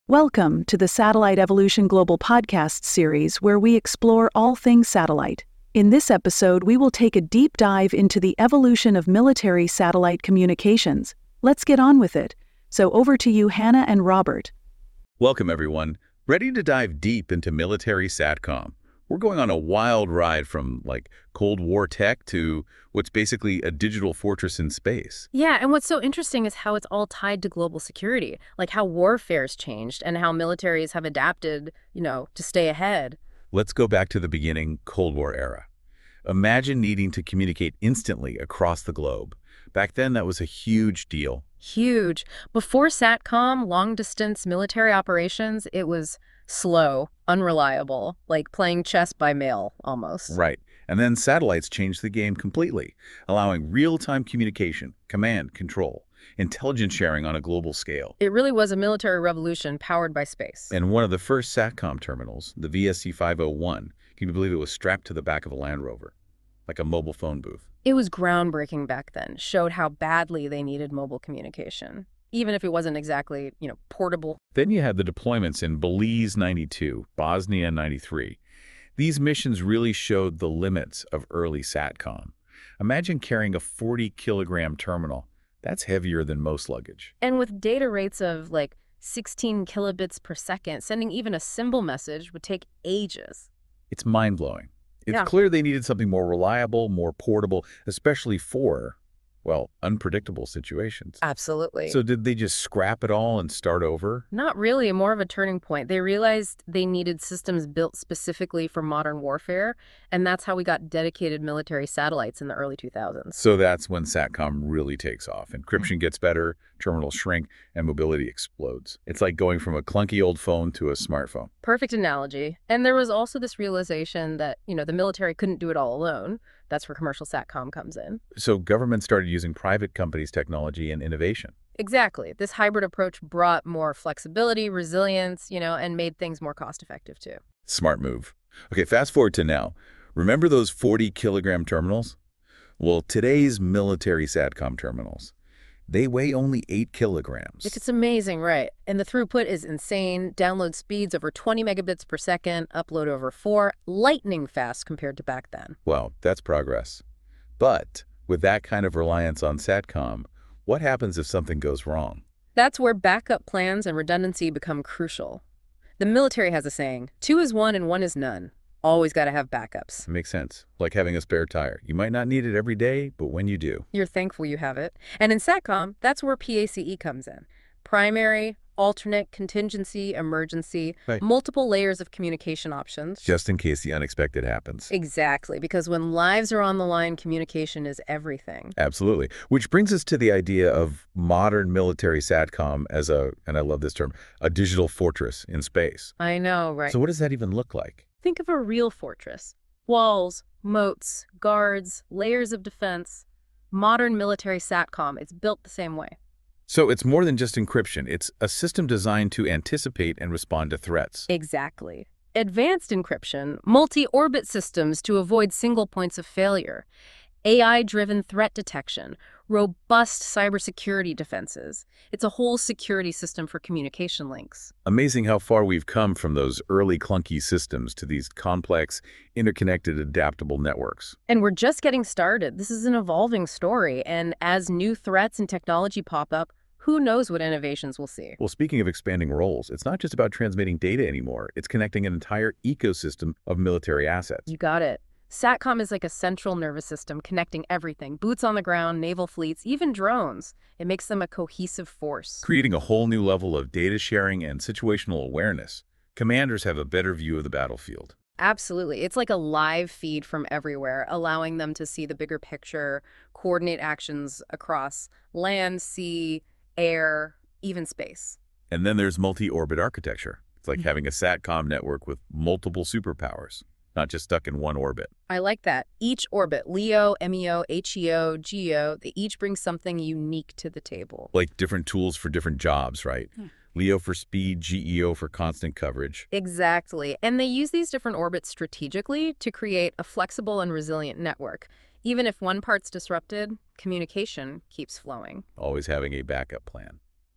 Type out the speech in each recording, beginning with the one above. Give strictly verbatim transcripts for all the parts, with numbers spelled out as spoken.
Welcome to the Satellite Evolution Global podcast series where we explore all things satellite. In this episode, we will take a deep dive into the evolution of military satellite communications. Let's get on with it. So over to you, Hannah and Robert. Welcome, everyone. Ready to dive deep into military SATCOM? We're going on a wild ride from, like, Cold War tech to what's basically a digital fortress in space. Yeah, and what's so interesting is how it's all tied to global security, like how warfare's changed and how militaries have adapted, you know, to stay ahead. Let's go back to the beginning, Cold War era. Imagine needing to communicate instantly across the globe. Back then, that was a huge deal. Huge. Before SATCOM, long-distance military operations, it was slow, unreliable, like playing chess by mail, almost. Right. And then satellites changed the game completely, allowing real-time communication, command, control, intelligence sharing on a global scale. It really was a military revolution powered by space. And one of the first SATCOM terminals, the V S C five oh one, can you believe it was strapped to the back of a Land Rover, like a mobile phone booth? It was groundbreaking back then, showed how badly they needed mobile communication, even if it wasn't exactly, you know, portable. Then you had the deployments in Belize ninety-two, Bosnia ninety-three. These missions really showed the limits of early SATCOM. Imagine carrying a forty kilogram terminal. That's heavier than most luggage. And with data rates of like sixteen kilobits per second, sending even a symbol message would take ages. It's mind-blowing. It's Yeah. clear they needed something more reliable, more portable, especially for, well, unpredictable situations. Absolutely. So did they just scrap it all and start over? Not really, more of a turning point. They realized they needed systems built specifically for modern warfare, and that's how we got dedicated military satellites in the early two thousands. So that's when SATCOM really takes off. Encryption gets better, terminals shrink, and mobility explodes. It's like going from a clunky old phone to a smartphone. Perfect analogy. And there was also this realization that, you know, the military couldn't do it all alone. That's where commercial SATCOM comes in. So government started using private companies' technology and innovation. Exactly. This hybrid approach brought more flexibility, resilience, you know, and made things more cost-effective too. Smart move. Okay, fast forward to now. Remember those forty kilogram terminals? Well, today's military SATCOM terminals, they weigh only eight kilograms. It's amazing, right? And the throughput is insane. Download speeds over twenty megabits per second, upload over four, lightning fast compared to back then. Wow, that's progress. But with that kind of reliance on SATCOM, what happens if something goes wrong? That's where backup plans and redundancy become crucial. The military has a saying, two is one and one is none. Always got to have backups. It makes sense. Like having a spare tire. You might not need it every day, but when you do. You're thankful you have it. And in SATCOM, that's where P A C E comes in. Primary, alternate, contingency, emergency, Right. multiple layers of communication options. Just in case the unexpected happens. Exactly, because when lives are on the line, communication is everything. Absolutely. Which brings us to the idea of modern military SATCOM as a, and I love this term, a digital fortress in space. I know, right? So what does that even look like? Think of a real fortress. Walls, moats, guards, layers of defense. Modern military SATCOM, it's built the same way. So it's more than just encryption. It's a system designed to anticipate and respond to threats. Exactly. Advanced encryption, multi-orbit systems to avoid single points of failure, A I-driven threat detection, robust cybersecurity defenses. It's a whole security system for communication links. Amazing how far we've come from those early clunky systems to these complex, interconnected, adaptable networks. And we're just getting started. This is an evolving story, and as new threats and technology pop up, who knows what innovations we'll see. Well, speaking of expanding roles, it's not just about transmitting data anymore. It's connecting an entire ecosystem of military assets. You got it. SATCOM is like a central nervous system connecting everything. Boots on the ground, naval fleets, even drones. It makes them a cohesive force. Creating a whole new level of data sharing and situational awareness. Commanders have a better view of the battlefield. Absolutely. It's like a live feed from everywhere, allowing them to see the bigger picture, coordinate actions across land, sea, air, even space. And then there's multi-orbit architecture. It's like having a SATCOM network with multiple superpowers, not just stuck in one orbit. I like that. Each orbit, LEO, MEO, HEO, GEO, they each bring something unique to the table. Like different tools for different jobs, right? Hmm. LEO for speed, G E O for constant coverage. Exactly. And they use these different orbits strategically to create a flexible and resilient network. Even if one part's disrupted, communication keeps flowing. Always having a backup plan.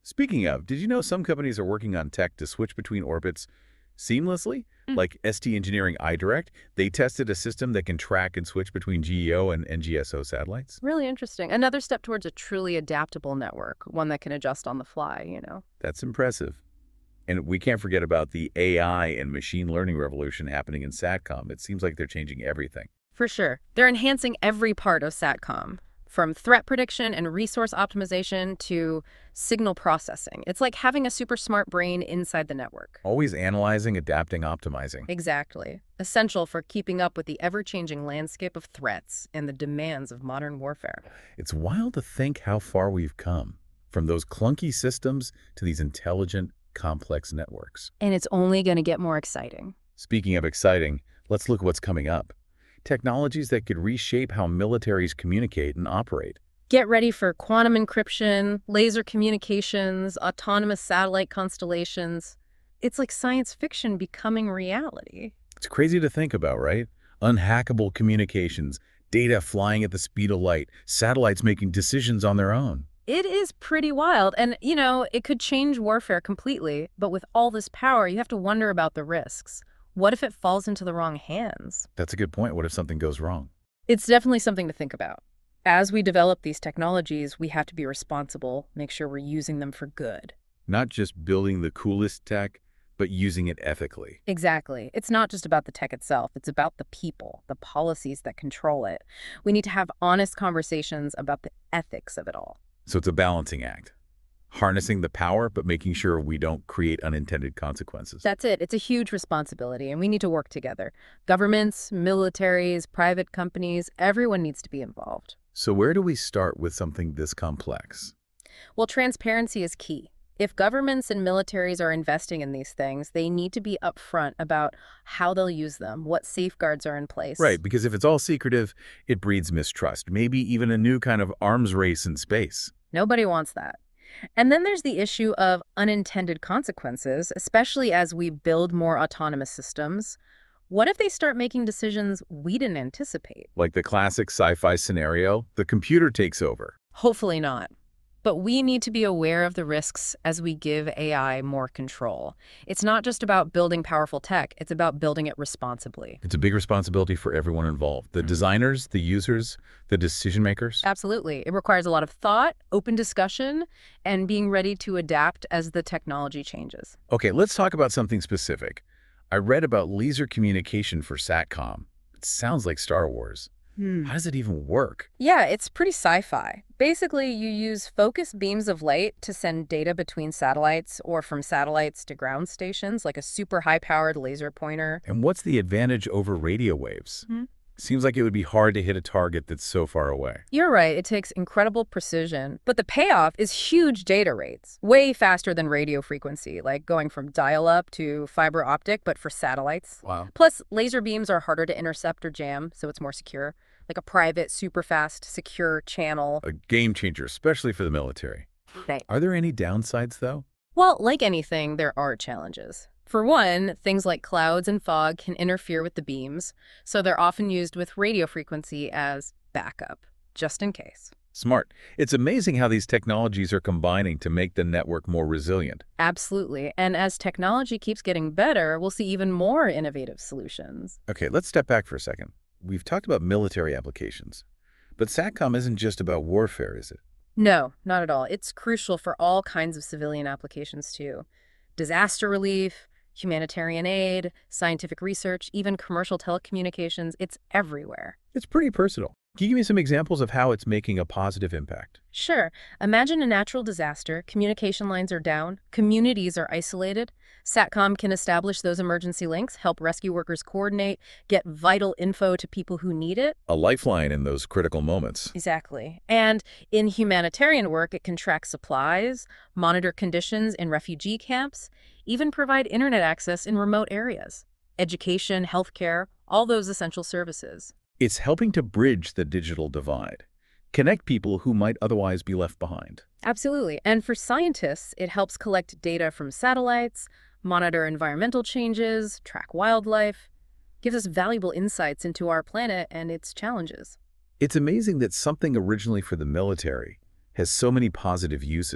Speaking of, did you know some companies are working on tech to switch between orbits seamlessly? Mm. Like S T Engineering iDirect, they tested a system that can track and switch between G E O and N G S O satellites. Really interesting. Another step towards a truly adaptable network, one that can adjust on the fly, you know. That's impressive. And we can't forget about the A I and machine learning revolution happening in SATCOM. It seems like they're changing everything. For sure. They're enhancing every part of SATCOM, from threat prediction and resource optimization to signal processing. It's like having a super smart brain inside the network. Always analyzing, adapting, optimizing. Exactly. Essential for keeping up with the ever-changing landscape of threats and the demands of modern warfare. It's wild to think how far we've come, from those clunky systems to these intelligent, complex networks. And it's only going to get more exciting. Speaking of exciting, let's look at what's coming up. Technologies that could reshape how militaries communicate and operate. Get ready for quantum encryption, laser communications, autonomous satellite constellations. It's like science fiction becoming reality. It's crazy to think about, right? Unhackable communications, data flying at the speed of light, satellites making decisions on their own. It is pretty wild. And, you know, it could change warfare completely. But with all this power, you have to wonder about the risks. What if it falls into the wrong hands? That's a good point. What if something goes wrong? It's definitely something to think about. As we develop these technologies, we have to be responsible, make sure we're using them for good. Not just building the coolest tech, but using it ethically. Exactly. It's not just about the tech itself. It's about the people, the policies that control it. We need to have honest conversations about the ethics of it all. So it's a balancing act. Harnessing the power, but making sure we don't create unintended consequences. That's it. It's a huge responsibility, and we need to work together. Governments, militaries, private companies, everyone needs to be involved. So where do we start with something this complex? Well, transparency is key. If governments and militaries are investing in these things, they need to be upfront about how they'll use them, what safeguards are in place. Right, because if it's all secretive, it breeds mistrust, maybe even a new kind of arms race in space. Nobody wants that. And then there's the issue of unintended consequences, especially as we build more autonomous systems. What if they start making decisions we didn't anticipate? Like the classic sci-fi scenario, the computer takes over. Hopefully not. But we need to be aware of the risks as we give A I more control. It's not just about building powerful tech, it's about building it responsibly. It's a big responsibility for everyone involved. The designers, the users, the decision makers. Absolutely. It requires a lot of thought, open discussion, and being ready to adapt as the technology changes. Okay, let's talk about something specific. I read about laser communication for SATCOM. It sounds like Star Wars. How does it even work? Yeah, it's pretty sci-fi. Basically, you use focused beams of light to send data between satellites or from satellites to ground stations, like a super high-powered laser pointer. And what's the advantage over radio waves? Hmm? Seems like it would be hard to hit a target that's so far away. You're right, it takes incredible precision, but the payoff is huge data rates, way faster than radio frequency, like going from dial-up to fiber optic, but for satellites. Wow. Plus, laser beams are harder to intercept or jam, so it's more secure, like a private, super fast, secure channel. A game changer, especially for the military. Right. Are there any downsides, though? Well, like anything, there are challenges. For one, things like clouds and fog can interfere with the beams, so they're often used with radio frequency as backup, just in case. Smart. It's amazing how these technologies are combining to make the network more resilient. Absolutely. And as technology keeps getting better, we'll see even more innovative solutions. Okay, let's step back for a second. We've talked about military applications, but SATCOM isn't just about warfare, is it? No, not at all. It's crucial for all kinds of civilian applications, too. Disaster relief, humanitarian aid, scientific research, even commercial telecommunications, it's everywhere. It's pretty personal. Can you give me some examples of how it's making a positive impact? Sure. Imagine a natural disaster, communication lines are down, communities are isolated. SATCOM can establish those emergency links, help rescue workers coordinate, get vital info to people who need it. A lifeline in those critical moments. Exactly. And in humanitarian work, it can track supplies, monitor conditions in refugee camps, even provide internet access in remote areas. Education, healthcare, all those essential services. It's helping to bridge the digital divide, connect people who might otherwise be left behind. Absolutely. And for scientists, it helps collect data from satellites, monitor environmental changes, track wildlife, gives us valuable insights into our planet and its challenges. It's amazing that something originally for the military has so many positive uses.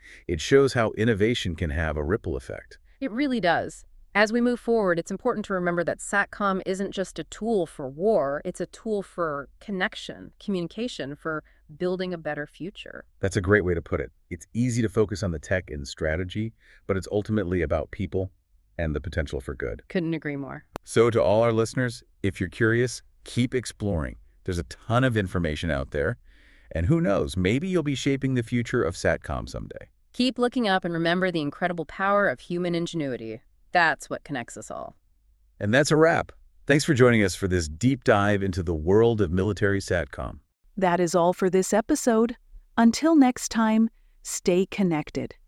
It shows how innovation can have a ripple effect. It really does. As we move forward, it's important to remember that SATCOM isn't just a tool for war, it's a tool for connection, communication, for building a better future. That's a great way to put it. It's easy to focus on the tech and strategy, but it's ultimately about people and the potential for good. Couldn't agree more. So to all our listeners, if you're curious, keep exploring. There's a ton of information out there. And who knows, maybe you'll be shaping the future of SATCOM someday. Keep looking up and remember the incredible power of human ingenuity. That's what connects us all. And that's a wrap. Thanks for joining us for this deep dive into the world of military SATCOM. That is all for this episode. Until next time, stay connected.